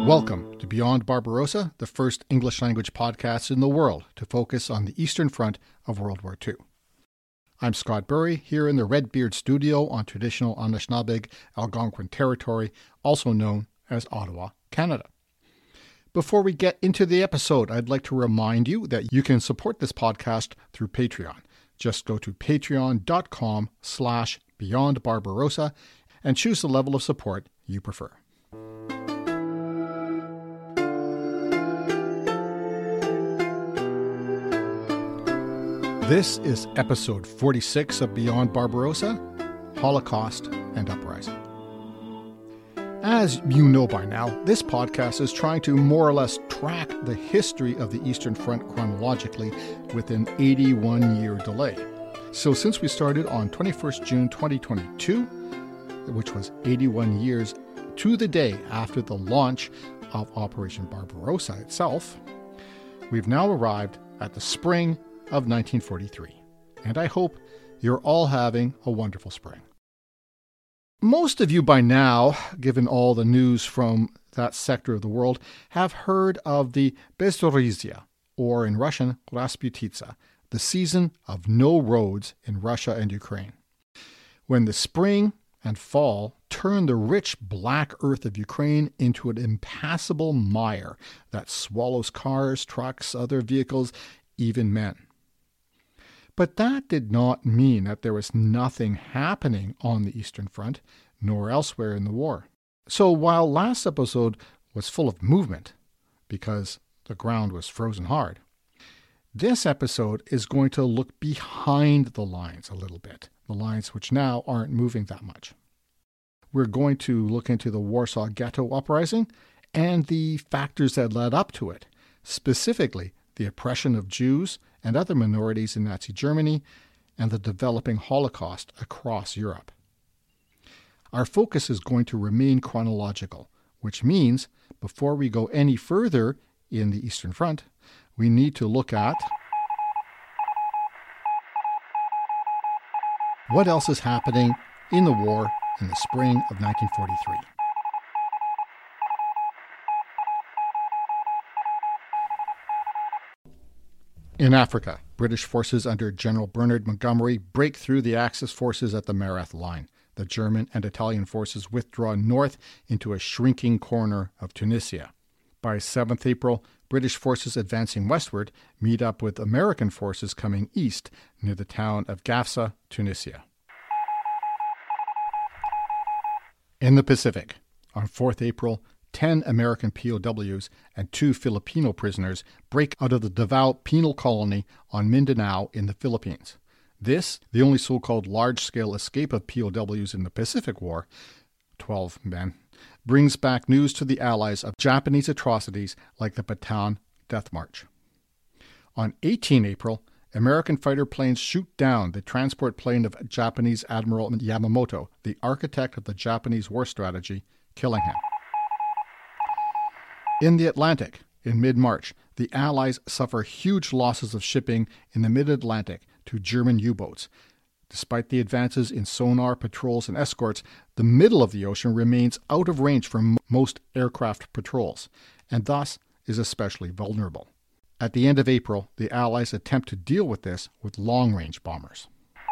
Welcome to Beyond Barbarossa, the first English-language podcast in the world to focus on the Eastern Front of World War II. I'm Scott Burry, here in the Redbeard studio on traditional Anishinaabe Algonquin territory, also known as Ottawa, Canada. Before we get into the episode, I'd like to remind you that you can support this podcast through Patreon. Just go to patreon.com/beyondbarbarossa and choose the level of support you prefer. This is episode 46 of Beyond Barbarossa, Holocaust and Uprising. As you know by now, this podcast is trying to more or less track the history of the Eastern Front chronologically with an 81-year delay. So since we started on 21st June 2022, which was 81 years to the day after the launch of Operation Barbarossa itself, we've now arrived at the spring of 1943, and I hope you're all having a wonderful spring. Most of you by now, given all the news from that sector of the world, have heard of the Bezorozhye, or in Russian, Rasputitsa, the season of no roads in Russia and Ukraine. When the spring and fall turn the rich black earth of Ukraine into an impassable mire that swallows cars, trucks, other vehicles, even men. But that did not mean that there was nothing happening on the Eastern Front, nor elsewhere in the war. So while last episode was full of movement, because the ground was frozen hard, this episode is going to look behind the lines a little bit, the lines which now aren't moving that much. We're going to look into the Warsaw Ghetto Uprising and the factors that led up to it, specifically the oppression of Jews and other minorities in Nazi Germany, and the developing Holocaust across Europe. Our focus is going to remain chronological, which means before we go any further in the Eastern Front, we need to look at what else is happening in the war in the spring of 1943. In Africa, British forces under General Bernard Montgomery break through the Axis forces at the Mareth Line. The German and Italian forces withdraw north into a shrinking corner of Tunisia. By 7th April, British forces advancing westward meet up with American forces coming east near the town of Gafsa, Tunisia. In the Pacific, on 4th April, 10 American POWs and 2 Filipino prisoners break out of the Davao penal colony on Mindanao in the Philippines. This, the only so-called large-scale escape of POWs in the Pacific War, 12 men, brings back news to the Allies of Japanese atrocities like the Bataan Death March. On 18 April, American fighter planes shoot down the transport plane of Japanese Admiral Yamamoto, the architect of the Japanese war strategy, killing him. In the Atlantic, in mid-March, the Allies suffer huge losses of shipping in the mid-Atlantic to German U-boats. Despite the advances in sonar, patrols, and escorts, the middle of the ocean remains out of range for most aircraft patrols, and thus is especially vulnerable. At the end of April, the Allies attempt to deal with this with long-range bombers.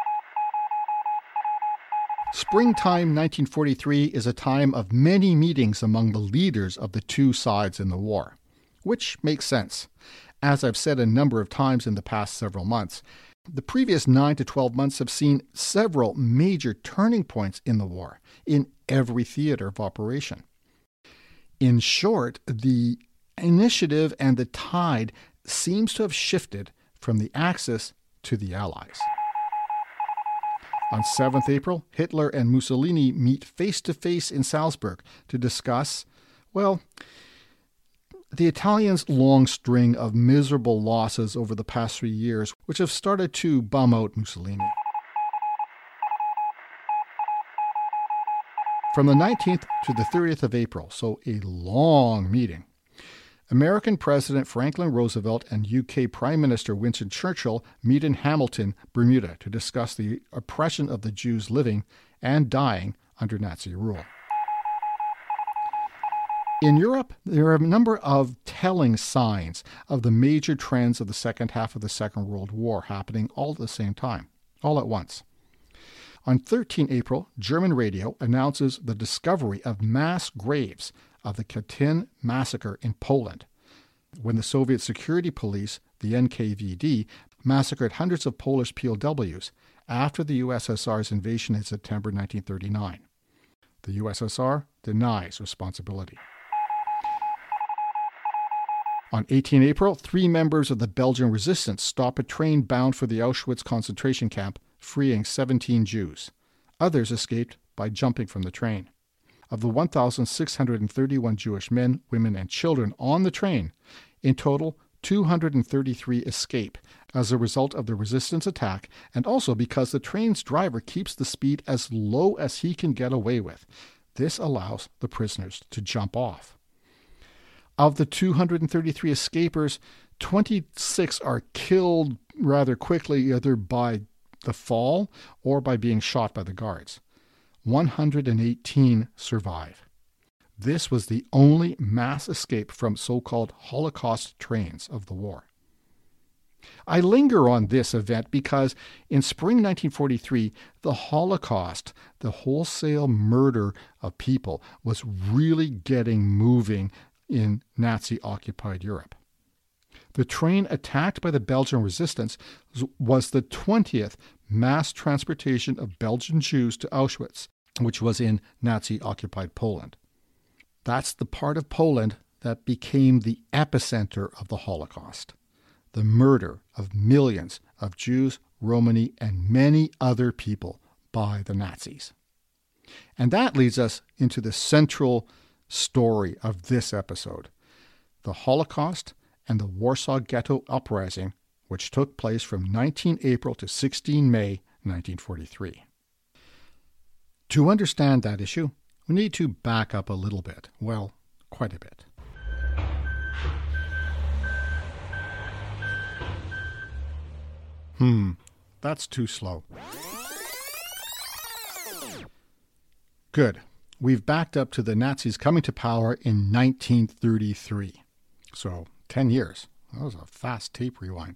Springtime 1943 is a time of many meetings among the leaders of the two sides in the war, which makes sense. As I've said a number of times in the past several months, the previous 9 to 12 months have seen several major turning points in the war, in every theater of operation. In short, the initiative and the tide seems to have shifted from the Axis to the Allies. On 7th April, Hitler and Mussolini meet face-to-face in Salzburg to discuss, the Italians' long string of miserable losses over the past 3 years, which have started to bum out Mussolini. From the 19th to the 30th of April, so a long meeting, American President Franklin Roosevelt and UK Prime Minister Winston Churchill meet in Hamilton, Bermuda, to discuss the oppression of the Jews living and dying under Nazi rule. In Europe, there are a number of telling signs of the major trends of the second half of the Second World War happening all at the same time, all at once. On 13 April, German radio announces the discovery of mass graves of the Katyn massacre in Poland, when the Soviet security police, the NKVD, massacred hundreds of Polish POWs after the USSR's invasion in September 1939. The USSR denies responsibility. On 18 April, 3 members of the Belgian resistance stop a train bound for the Auschwitz concentration camp, freeing 17 Jews. Others escaped by jumping from the train. Of the 1,631 Jewish men, women, and children on the train, in total, 233 escape as a result of the resistance attack, and also because the train's driver keeps the speed as low as he can get away with. This allows the prisoners to jump off. Of the 233 escapers, 26 are killed rather quickly, either by the fall or by being shot by the guards. 118 survive. This was the only mass escape from so-called Holocaust trains of the war. I linger on this event because in spring 1943, the Holocaust, the wholesale murder of people, was really getting moving in Nazi-occupied Europe. The train attacked by the Belgian resistance was the 20th mass transportation of Belgian Jews to Auschwitz, which was in Nazi-occupied Poland. That's the part of Poland that became the epicenter of the Holocaust, the murder of millions of Jews, Romani, and many other people by the Nazis. And that leads us into the central story of this episode, the Holocaust and the Warsaw Ghetto Uprising, which took place from 19 April to 16 May 1943. To understand that issue, we need to back up a little bit. Well, quite a bit. That's too slow. Good. We've backed up to the Nazis coming to power in 1933. So, 10 years. That was a fast tape rewind.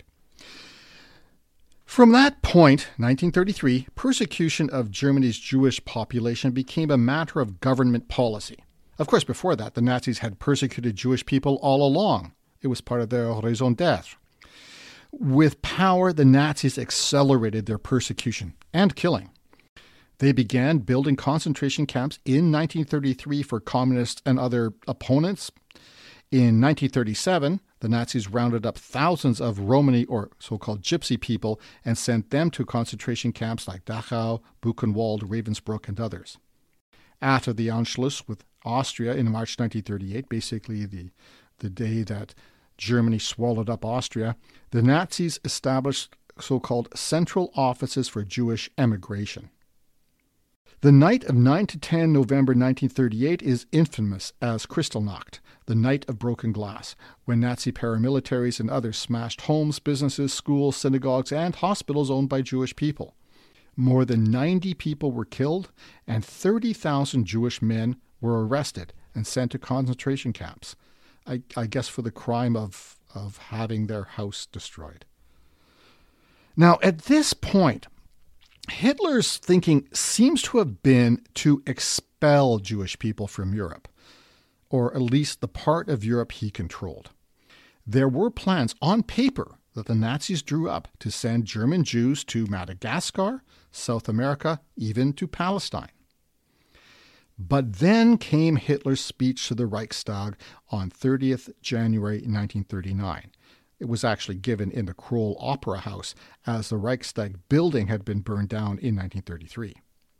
From that point, 1933, persecution of Germany's Jewish population became a matter of government policy. Of course, before that, the Nazis had persecuted Jewish people all along. It was part of their raison d'être. With power, the Nazis accelerated their persecution and killing. They began building concentration camps in 1933 for communists and other opponents. In 1937, the Nazis rounded up thousands of Romani, or so-called gypsy people, and sent them to concentration camps like Dachau, Buchenwald, Ravensbrück, and others. After the Anschluss with Austria in March 1938, basically the day that Germany swallowed up Austria, the Nazis established so-called central offices for Jewish emigration. The night of 9 to 10 November 1938 is infamous as Kristallnacht, the night of broken glass, when Nazi paramilitaries and others smashed homes, businesses, schools, synagogues, and hospitals owned by Jewish people. More than 90 people were killed, and 30,000 Jewish men were arrested and sent to concentration camps, I guess for the crime of having their house destroyed. Now, at this point, Hitler's thinking seems to have been to expel Jewish people from Europe, or at least the part of Europe he controlled. There were plans on paper that the Nazis drew up to send German Jews to Madagascar, South America, even to Palestine. But then came Hitler's speech to the Reichstag on 30th January 1939. It was actually given in the Kroll Opera House, as the Reichstag building had been burned down in 1933.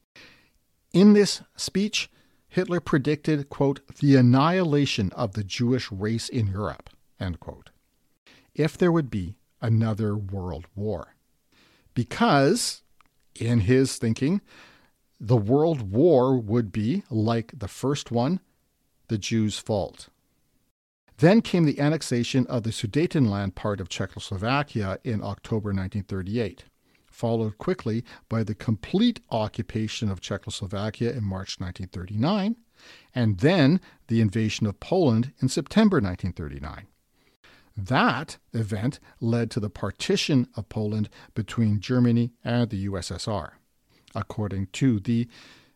In this speech, Hitler predicted, quote, the annihilation of the Jewish race in Europe, end quote, if there would be another world war. Because, in his thinking, the world war would be, like the first one, the Jews' fault. Then came the annexation of the Sudetenland part of Czechoslovakia in October 1938, followed quickly by the complete occupation of Czechoslovakia in March 1939, and then the invasion of Poland in September 1939. That event led to the partition of Poland between Germany and the USSR, according to the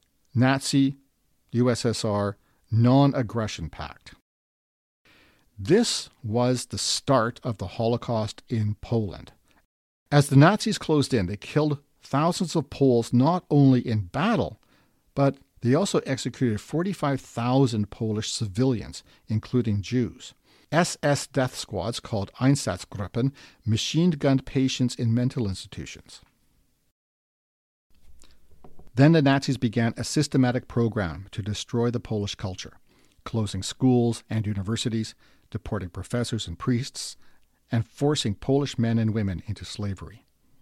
Nazi-USSR Non-Aggression Pact. This was the start of the Holocaust in Poland. As the Nazis closed in, they killed thousands of Poles not only in battle, but they also executed 45,000 Polish civilians, including Jews. SS death squads called Einsatzgruppen machine-gunned patients in mental institutions. Then the Nazis began a systematic program to destroy the Polish culture, closing schools and universities, deporting professors and priests, and forcing Polish men and women into slavery.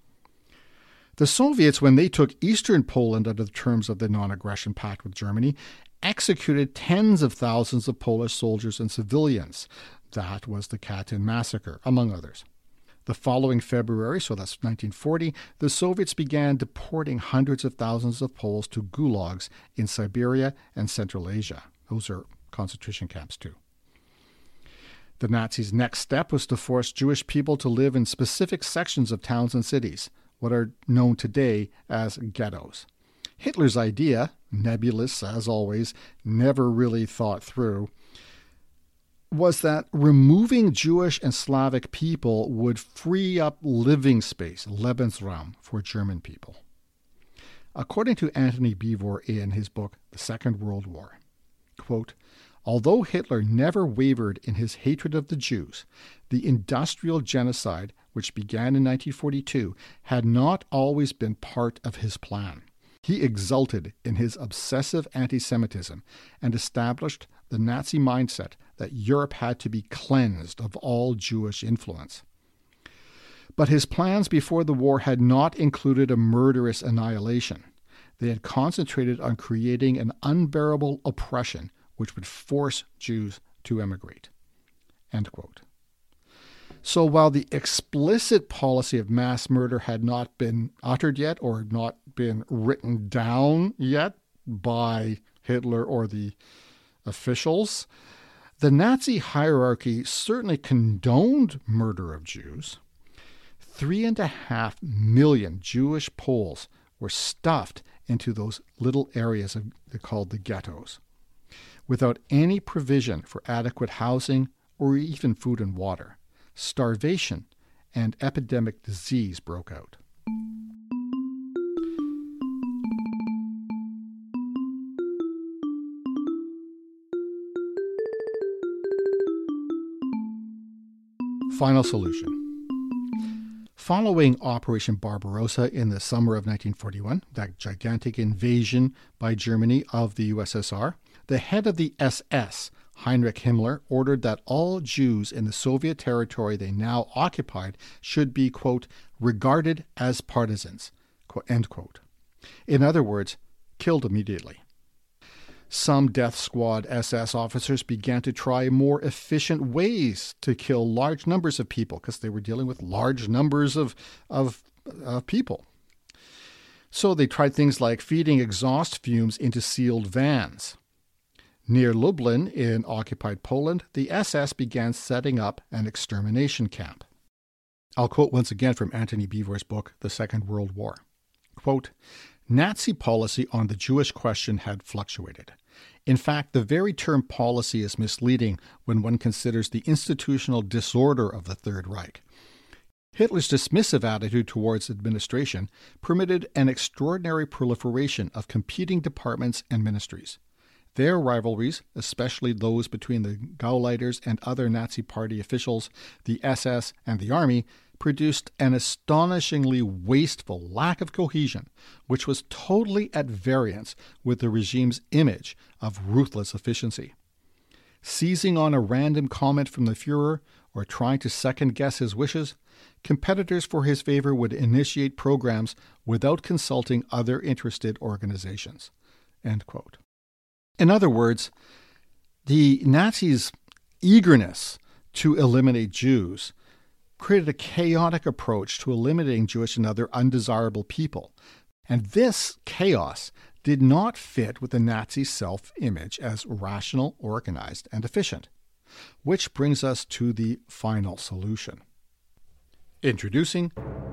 The Soviets, when they took eastern Poland under the terms of the Non-Aggression Pact with Germany, executed tens of thousands of Polish soldiers and civilians. That was the Katyn massacre, among others. The following February, so that's 1940, the Soviets began deporting hundreds of thousands of Poles to gulags in Siberia and Central Asia. Those are concentration camps too. The Nazis' next step was to force Jewish people to live in specific sections of towns and cities, what are known today as ghettos. Hitler's idea, nebulous as always, never really thought through, was that removing Jewish and Slavic people would free up living space, Lebensraum, for German people. According to Antony Beevor in his book, The Second World War, quote, although Hitler never wavered in his hatred of the Jews, the industrial genocide, which began in 1942, had not always been part of his plan. He exulted in his obsessive anti-Semitism and established the Nazi mindset that Europe had to be cleansed of all Jewish influence. But his plans before the war had not included a murderous annihilation. They had concentrated on creating an unbearable oppression which would force Jews to emigrate. End quote. So while the explicit policy of mass murder had not been uttered yet or not been written down yet by Hitler or the officials, the Nazi hierarchy certainly condoned murder of Jews. 3.5 million Jewish Poles were stuffed into those little areas called the ghettos, without any provision for adequate housing or even food and water. Starvation and epidemic disease broke out. Final solution. Following Operation Barbarossa in the summer of 1941, that gigantic invasion by Germany of the USSR, the head of the SS, Heinrich Himmler, ordered that all Jews in the Soviet territory they now occupied should be, quote, regarded as partisans, end quote. In other words, killed immediately. Some death squad SS officers began to try more efficient ways to kill large numbers of people because they were dealing with large numbers of people. So they tried things like feeding exhaust fumes into sealed vans. Near Lublin in occupied Poland, the SS began setting up an extermination camp. I'll quote once again from Antony Beevor's book, The Second World War. Quote, Nazi policy on the Jewish question had fluctuated. In fact, the very term policy is misleading when one considers the institutional disorder of the Third Reich. Hitler's dismissive attitude towards administration permitted an extraordinary proliferation of competing departments and ministries. Their rivalries, especially those between the Gauleiters and other Nazi Party officials, the SS and the Army, produced an astonishingly wasteful lack of cohesion, which was totally at variance with the regime's image of ruthless efficiency. Seizing on a random comment from the Führer or trying to second-guess his wishes, competitors for his favor would initiate programs without consulting other interested organizations. End quote. In other words, the Nazis' eagerness to eliminate Jews created a chaotic approach to eliminating Jewish and other undesirable people. And this chaos did not fit with the Nazi self-image as rational, organized, and efficient. Which brings us to the final solution. Introducing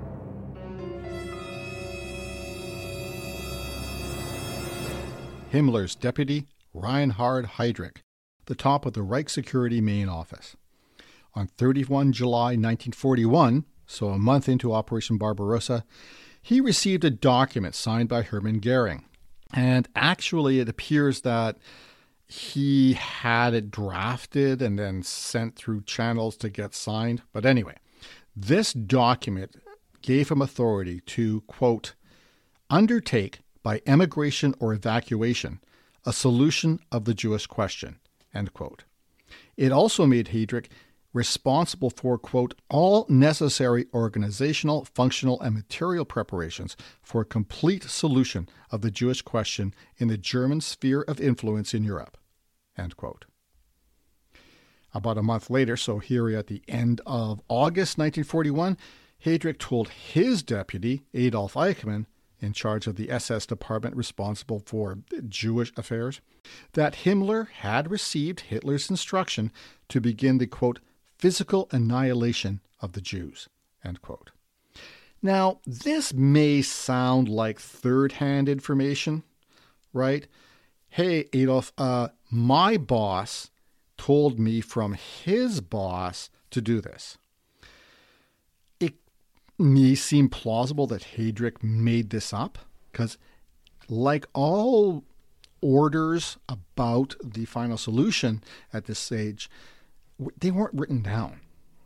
Himmler's deputy, Reinhard Heydrich, the top of the Reich Security main office. On 31 July 1941, so a month into Operation Barbarossa, he received a document signed by Hermann Goering. And actually, it appears that he had it drafted and then sent through channels to get signed. But anyway, this document gave him authority to, quote, undertake by emigration or evacuation a solution of the Jewish question, end quote. It also made Heydrich responsible for, quote, all necessary organizational, functional, and material preparations for a complete solution of the Jewish question in the German sphere of influence in Europe, end quote. About a month later, so here at the end of August 1941, Heydrich told his deputy, Adolf Eichmann, in charge of the SS department responsible for Jewish affairs, that Himmler had received Hitler's instruction to begin the, quote, physical annihilation of the Jews, end quote. Now, this may sound like third-hand information, right? Hey, Adolf, my boss told me from his boss to do this. It may seem plausible that Heydrich made this up, because like all orders about the final solution at this stage, they weren't written down.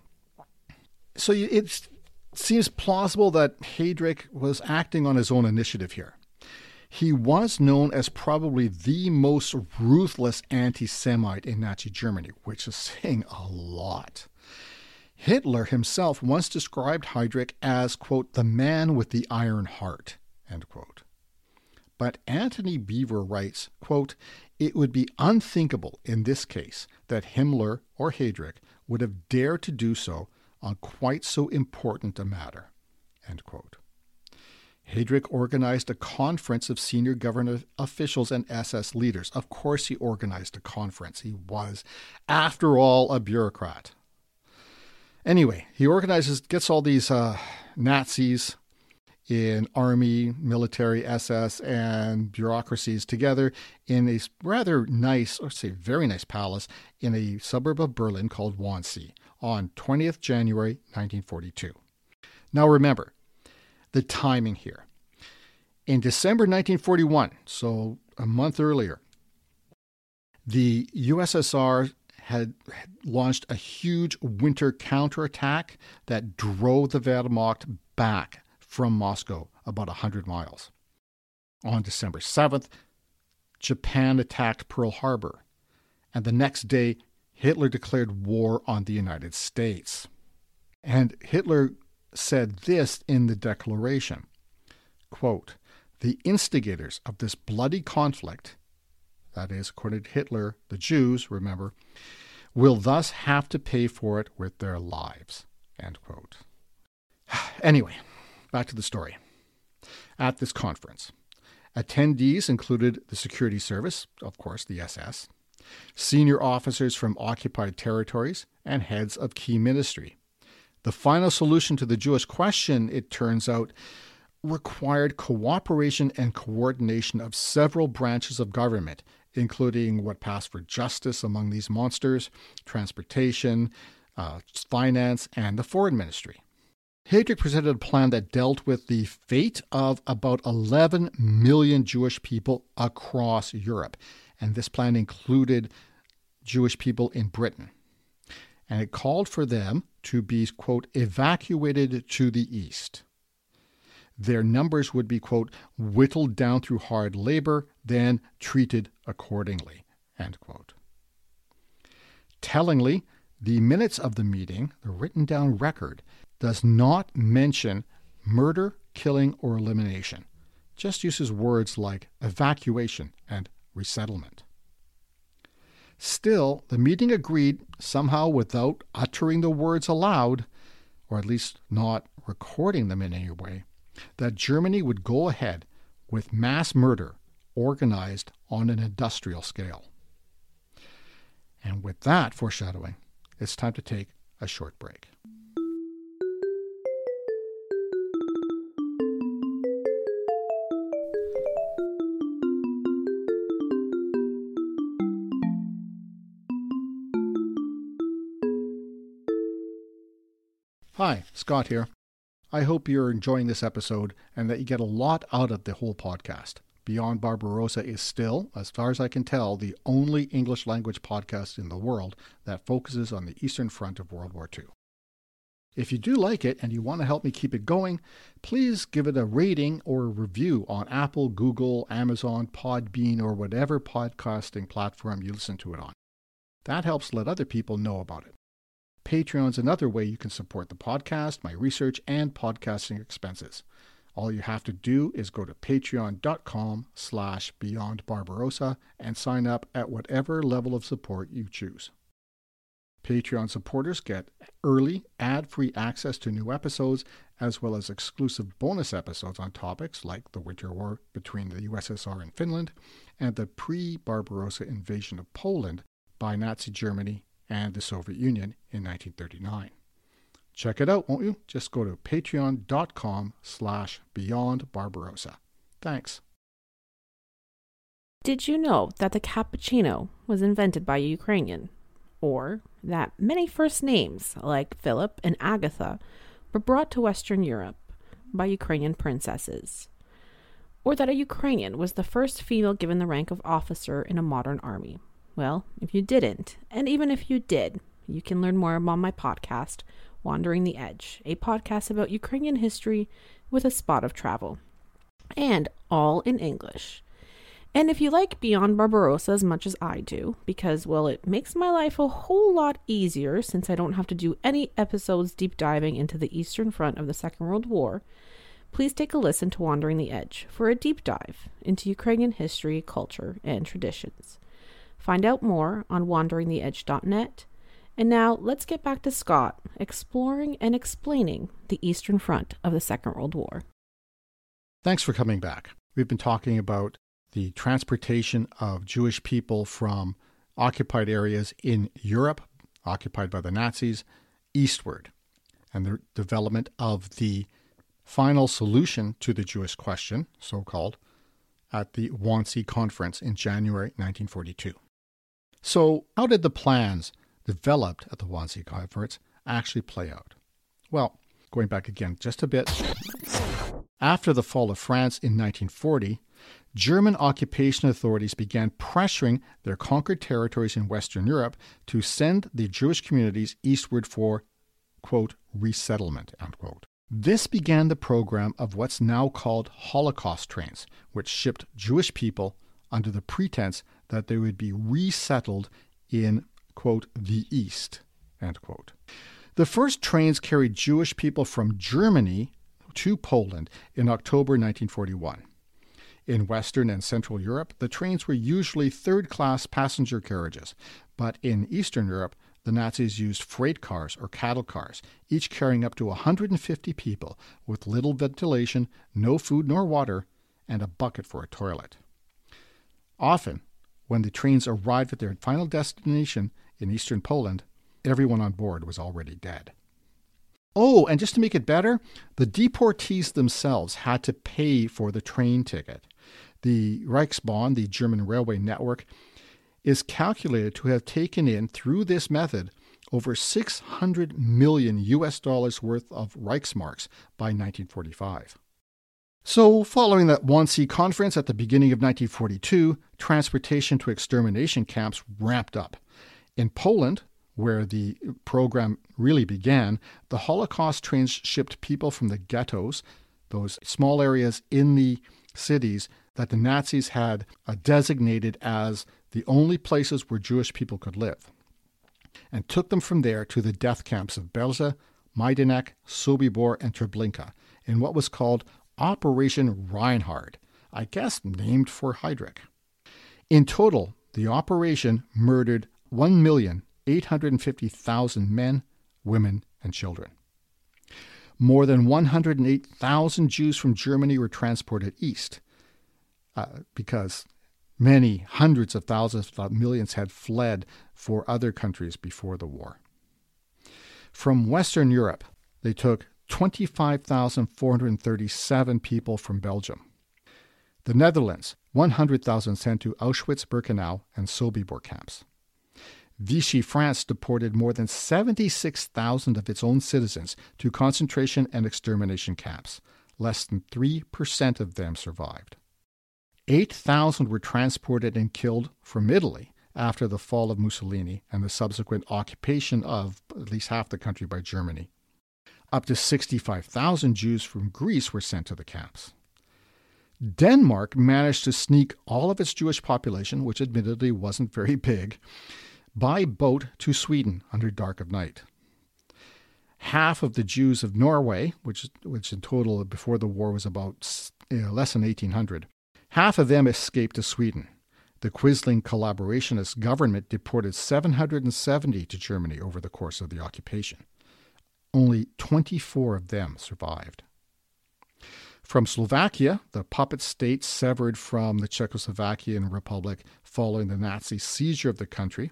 So it seems plausible that Heydrich was acting on his own initiative here. He was known as probably the most ruthless anti-Semite in Nazi Germany, which is saying a lot. Hitler himself once described Heydrich as, quote, the man with the iron heart, end quote. But Antony Beevor writes, quote, it would be unthinkable in this case that Himmler or Heydrich would have dared to do so on quite so important a matter, end quote. Heydrich organized a conference of senior government officials and SS leaders. Of course he organized a conference. He was, after all, a bureaucrat. Anyway, he gets all these Nazis in army, military, SS, and bureaucracies together in a rather nice, or say very nice palace in a suburb of Berlin called Wannsee on 20th January 1942. Now remember, the timing here. In December 1941, so a month earlier, the USSR had launched a huge winter counterattack that drove the Wehrmacht back from Moscow about 100 miles. On December 7th, Japan attacked Pearl Harbor, and the next day, Hitler declared war on the United States. And Hitler said this in the declaration, quote, the instigators of this bloody conflict, that is, according to Hitler, the Jews, remember, will thus have to pay for it with their lives, end quote. Anyway, back to the story. At this conference, attendees included the security service, of course, the SS, senior officers from occupied territories, and heads of key ministry. The final solution to the Jewish question, it turns out, required cooperation and coordination of several branches of government, including what passed for justice among these monsters, transportation, finance, and the foreign ministry. Heydrich presented a plan that dealt with the fate of about 11 million Jewish people across Europe, and this plan included Jewish people in Britain. And it called for them to be, quote, evacuated to the east. Their numbers would be, quote, whittled down through hard labor, then treated accordingly, end quote. Tellingly, the minutes of the meeting, the written down record, does not mention murder, killing, or elimination. Just uses words like evacuation and resettlement. Still, the meeting agreed, somehow without uttering the words aloud, or at least not recording them in any way, that Germany would go ahead with mass murder organized on an industrial scale. And with that foreshadowing, it's time to take a short break. Hi, Scott here. I hope you're enjoying this episode and that you get a lot out of the whole podcast. Beyond Barbarossa is still, as far as I can tell, the only English language podcast in the world that focuses on the Eastern Front of World War II. If you do like it and you want to help me keep it going, please give it a rating or a review on Apple, Google, Amazon, Podbean, or whatever podcasting platform you listen to it on. That helps let other people know about it. Patreon's another way you can support the podcast, my research, and podcasting expenses. All you have to do is go to patreon.com/beyondbarbarossa and sign up at whatever level of support you choose. Patreon supporters get early, ad-free access to new episodes, as well as exclusive bonus episodes on topics like the Winter War between the USSR and Finland, and the pre-Barbarossa invasion of Poland by Nazi Germany and the Soviet Union in 1939. Check it out, won't you? Just go to patreon.com/beyondbarbarossa. Thanks. Did you know that the cappuccino was invented by a Ukrainian? Or that many first names, like Philip and Agatha, were brought to Western Europe by Ukrainian princesses? Or that a Ukrainian was the first female given the rank of officer in a modern army? Well, if you didn't, and even if you did, you can learn more about my podcast, Wandering the Edge, a podcast about Ukrainian history with a spot of travel. And all in English. And if you like Beyond Barbarossa as much as I do, because, well, it makes my life a whole lot easier since I don't have to do any episodes deep diving into the Eastern Front of the Second World War, please take a listen to Wandering the Edge for a deep dive into Ukrainian history, culture, and traditions. Find out more on wanderingtheedge.net. And now let's get back to Scott exploring and explaining the Eastern Front of the Second World War. Thanks for coming back. We've been talking about the transportation of Jewish people from occupied areas in Europe, occupied by the Nazis, eastward, and the development of the final solution to the Jewish question, so-called, at the Wannsee Conference in January 1942. So how did the plans developed at the Wannsee Conference actually play out? Well, going back again just a bit, after the fall of France in 1940, German occupation authorities began pressuring their conquered territories in Western Europe to send the Jewish communities eastward for, quote, resettlement, unquote. This began the program of what's now called Holocaust trains, which shipped Jewish people under the pretense that they would be resettled in, quote, the East, end quote. The first trains carried Jewish people from Germany to Poland in October 1941. In Western and Central Europe, the trains were usually third-class passenger carriages, but in Eastern Europe, the Nazis used freight cars or cattle cars, each carrying up to 150 people with little ventilation, no food nor water, and a bucket for a toilet. Often, when the trains arrived at their final destination in eastern Poland, everyone on board was already dead. Oh, and just to make it better, the deportees themselves had to pay for the train ticket. The Reichsbahn, the German railway network, is calculated to have taken in, through this method, over $600 million worth of Reichsmarks by 1945. So, following that Wannsee Conference at the beginning of 1942, transportation to extermination camps ramped up. In Poland, where the program really began, the Holocaust trains shipped people from the ghettos, those small areas in the cities that the Nazis had designated as the only places where Jewish people could live, and took them from there to the death camps of Belza, Majdanek, Sobibor, and Treblinka in what was called Operation Reinhard, I guess named for Heydrich. In total, the operation murdered 1,850,000 men, women, and children. More than 108,000 Jews from Germany were transported east. because many hundreds of thousands, if not millions, had fled for other countries before the war. From Western Europe, they took 25,437 people from Belgium. The Netherlands, 100,000 sent to Auschwitz-Birkenau and Sobibor camps. Vichy France deported more than 76,000 of its own citizens to concentration and extermination camps. Less than 3% of them survived. 8,000 were transported and killed from Italy after the fall of Mussolini and the subsequent occupation of at least half the country by Germany. Up to 65,000 Jews from Greece were sent to the camps. Denmark managed to sneak all of its Jewish population, which admittedly wasn't very big, by boat to Sweden under dark of night. Half of the Jews of Norway, which in total before the war was about less than 1,800, half of them escaped to Sweden. The Quisling collaborationist government deported 770 to Germany over the course of the occupation. Only 24 of them survived. From Slovakia, the puppet state severed from the Czechoslovakian Republic following the Nazi seizure of the country,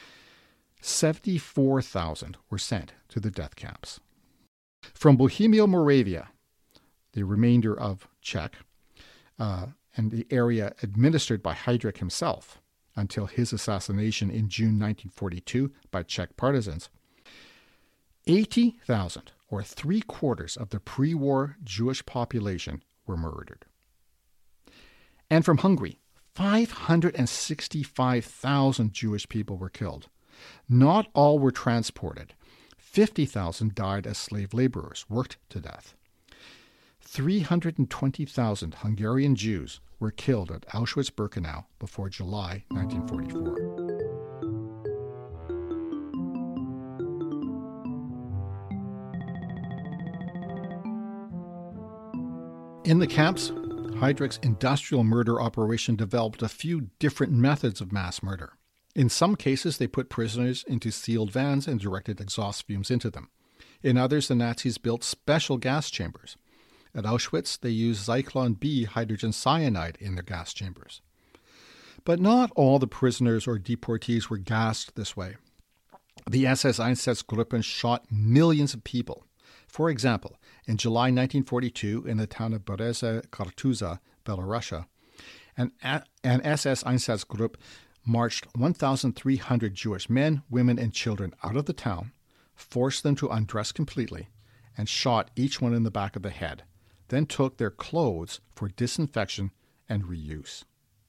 74,000 were sent to the death camps. From Bohemia-Moravia, the remainder of Czech, and the area administered by Heydrich himself until his assassination in June 1942 by Czech partisans, 80,000, or 3/4 of the pre-war Jewish population, were murdered. And from Hungary, 565,000 Jewish people were killed. Not all were transported. 50,000 died as slave laborers, worked to death. 320,000 Hungarian Jews were killed at Auschwitz-Birkenau before July 1944. In the camps, Heydrich's industrial murder operation developed a few different methods of mass murder. In some cases, they put prisoners into sealed vans and directed exhaust fumes into them. In others, the Nazis built special gas chambers. At Auschwitz, they used Zyklon B hydrogen cyanide in their gas chambers. But not all the prisoners or deportees were gassed this way. The SS Einsatzgruppen shot millions of people. For example, in July 1942, in the town of Bereza-Kartuza, Belarusia, an SS Einsatzgruppe marched 1,300 Jewish men, women, and children out of the town, forced them to undress completely, and shot each one in the back of the head, then took their clothes for disinfection and reuse.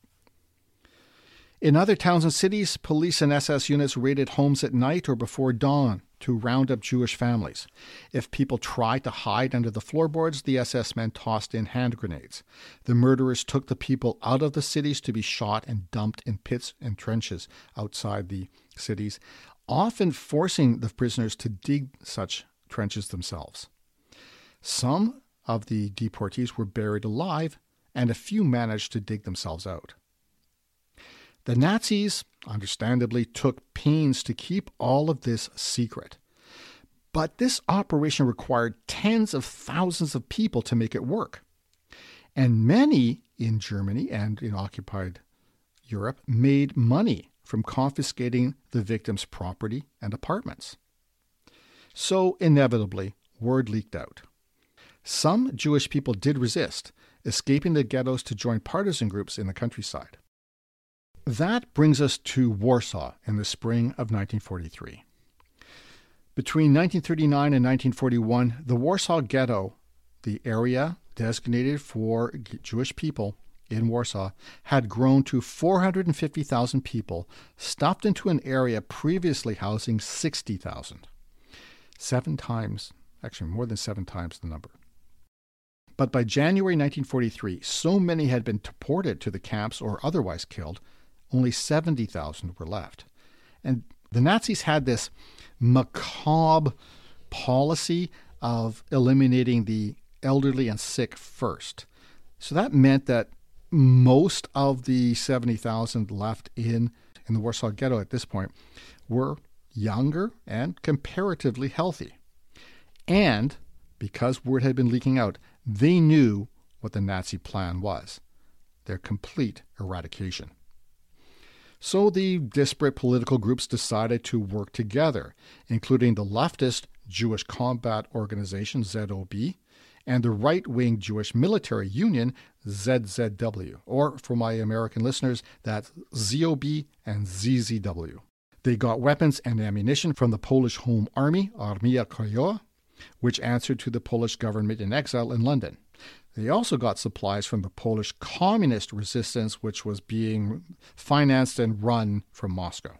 In other towns and cities, police and SS units raided homes at night or before dawn to round up Jewish families. If people tried to hide under the floorboards, the SS men tossed in hand grenades. The murderers took the people out of the cities to be shot and dumped in pits and trenches outside the cities, often forcing the prisoners to dig such trenches themselves. Some of the deportees were buried alive, and a few managed to dig themselves out. The Nazis, understandably, took pains to keep all of this secret. But this operation required tens of thousands of people to make it work. And many in Germany and in occupied Europe made money from confiscating the victims' property and apartments. So, inevitably, word leaked out. Some Jewish people did resist, escaping the ghettos to join partisan groups in the countryside. That brings us to Warsaw in the spring of 1943. Between 1939 and 1941, the Warsaw Ghetto, the area designated for Jewish people in Warsaw, had grown to 450,000 people, stuffed into an area previously housing 60,000. 7 times, actually more than 7 times the number. But by January 1943, so many had been deported to the camps or otherwise killed, only 70,000 were left. And the Nazis had this macabre policy of eliminating the elderly and sick first. So that meant that most of the 70,000 left in the Warsaw Ghetto at this point were younger and comparatively healthy. And because word had been leaking out, they knew what the Nazi plan was. their complete eradication. So the disparate political groups decided to work together, including the leftist Jewish Combat Organization, ZOB, and the right-wing Jewish Military Union, ZZW, or for my American listeners, that's ZOB and ZZW. They got weapons and ammunition from the Polish Home Army, Armia Krajowa, which answered to the Polish government in exile in London. They also got supplies from the Polish communist resistance, which was being financed and run from Moscow.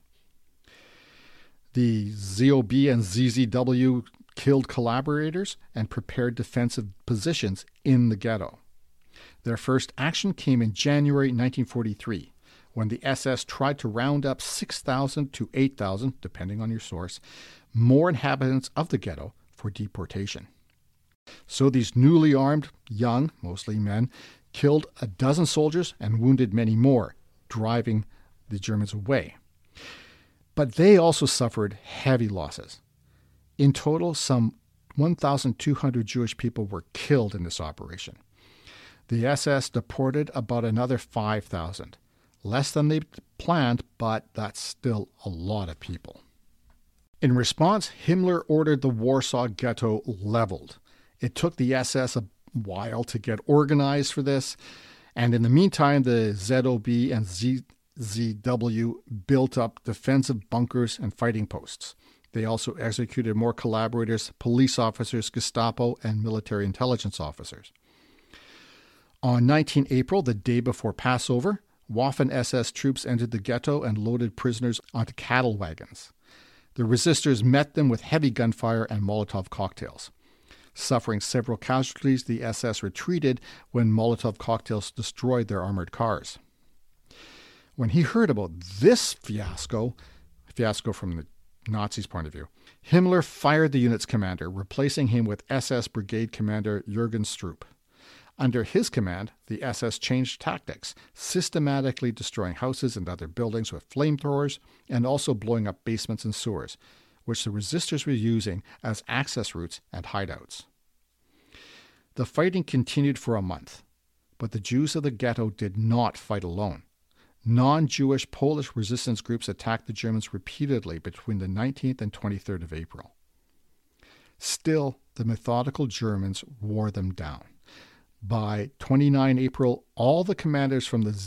The ZOB and ZZW killed collaborators and prepared defensive positions in the ghetto. Their first action came in January 1943, when the SS tried to round up 6,000 to 8,000, depending on your source, more inhabitants of the ghetto for deportation. So these newly armed, young, mostly men, killed a dozen soldiers and wounded many more, driving the Germans away. But they also suffered heavy losses. In total, some 1,200 Jewish people were killed in this operation. The SS deported about another 5,000. Less than they planned, but that's still a lot of people. In response, Himmler ordered the Warsaw Ghetto leveled. It took the SS a while to get organized for this, and in the meantime, the ZOB and ZZW built up defensive bunkers and fighting posts. They also executed more collaborators, police officers, Gestapo, and military intelligence officers. On 19 April, the day before Passover, Waffen-SS troops entered the ghetto and loaded prisoners onto cattle wagons. The resistors met them with heavy gunfire and Molotov cocktails. Suffering several casualties, the SS retreated when Molotov cocktails destroyed their armored cars. When he heard about this fiasco from the Nazis' point of view, Himmler fired the unit's commander, replacing him with SS Brigade Commander Jürgen Stroop. Under his command, the SS changed tactics, systematically destroying houses and other buildings with flamethrowers and also blowing up basements and sewers, which the resistors were using as access routes and hideouts. The fighting continued for a month, but the Jews of the ghetto did not fight alone. Non-Jewish Polish resistance groups attacked the Germans repeatedly between the 19th and 23rd of April. Still, the methodical Germans wore them down. By 29 April, all the commanders from the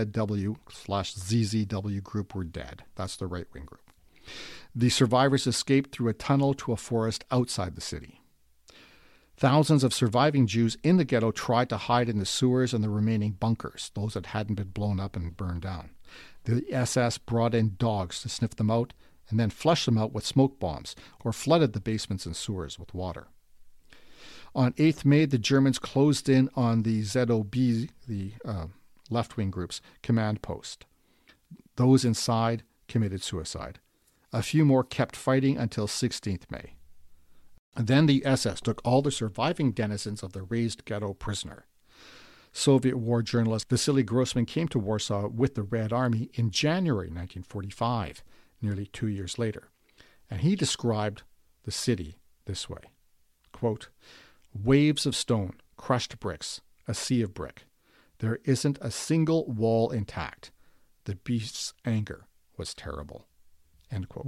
ZZW/ZZW group were dead. That's the right-wing group. The survivors escaped through a tunnel to a forest outside the city. Thousands of surviving Jews in the ghetto tried to hide in the sewers and the remaining bunkers, those that hadn't been blown up and burned down. The SS brought in dogs to sniff them out and then flushed them out with smoke bombs or flooded the basements and sewers with water. On 8th May, the Germans closed in on the ZOB, the left-wing group's command post. Those inside committed suicide. A few more kept fighting until 16th May. And then the SS took all the surviving denizens of the razed ghetto prisoner. Soviet war journalist Vasily Grossman came to Warsaw with the Red Army in January 1945, nearly 2 years later. And he described the city this way, quote, "Waves of stone, crushed bricks, a sea of brick. There isn't a single wall intact. The beast's anger was terrible." End quote.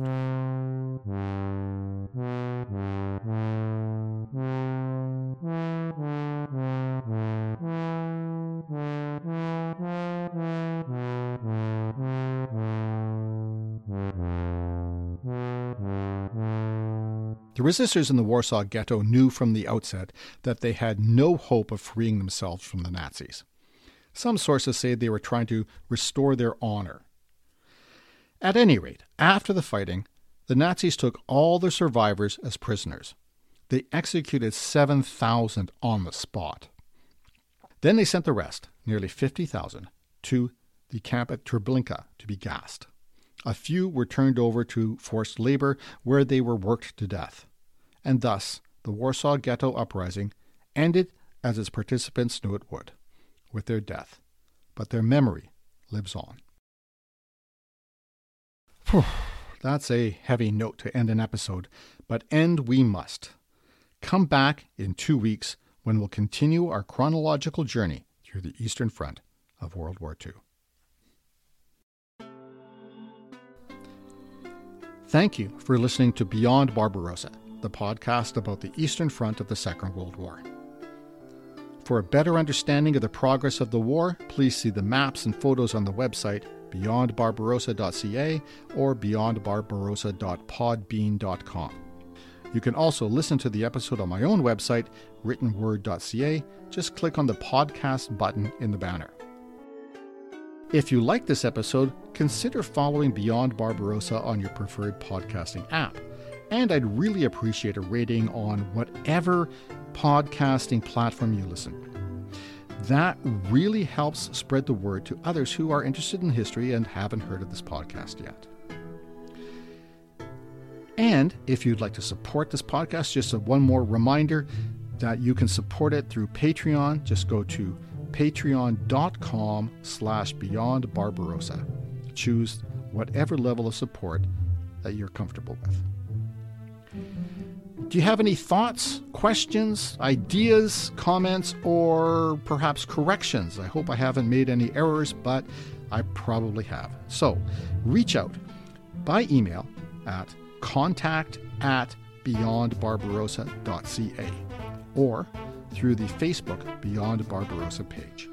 The resistors in the Warsaw Ghetto knew from the outset that they had no hope of freeing themselves from the Nazis. Some sources say they were trying to restore their honor. At any rate, after the fighting, the Nazis took all the survivors as prisoners. They executed 7,000 on the spot. Then they sent the rest, nearly 50,000, to the camp at Treblinka to be gassed. A few were turned over to forced labor where they were worked to death. And thus, the Warsaw Ghetto Uprising ended as its participants knew it would, with their death. But their memory lives on. That's a heavy note to end an episode, but end we must. Come back in 2 weeks when we'll continue our chronological journey through the Eastern Front of World War II. Thank you for listening to Beyond Barbarossa, the podcast about the Eastern Front of the Second World War. For a better understanding of the progress of the war, please see the maps and photos on the website beyondbarbarossa.ca or beyondbarbarossa.podbean.com. You can also listen to the episode on my own website, writtenword.ca. Just click on the podcast button in the banner. If you like this episode, consider following Beyond Barbarossa on your preferred podcasting app. And I'd really appreciate a rating on whatever podcasting platform you listen. That really helps spread the word to others who are interested in history and haven't heard of this podcast yet. And if you'd like to support this podcast, just one more reminder that you can support it through Patreon. Just go to patreon.com/beyondbarbarossa. Choose whatever level of support that you're comfortable with. Do you have any thoughts, questions, ideas, comments, or perhaps corrections? I hope I haven't made any errors, but I probably have. So reach out by email at contact@beyondbarbarossa.ca or through the Facebook Beyond Barbarossa page.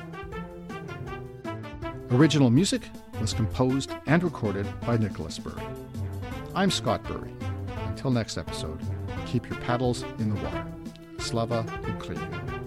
Original music was composed and recorded by Nicholas Burry. I'm Scott Burry. Until next episode, keep your paddles in the water. Slava Ukraini.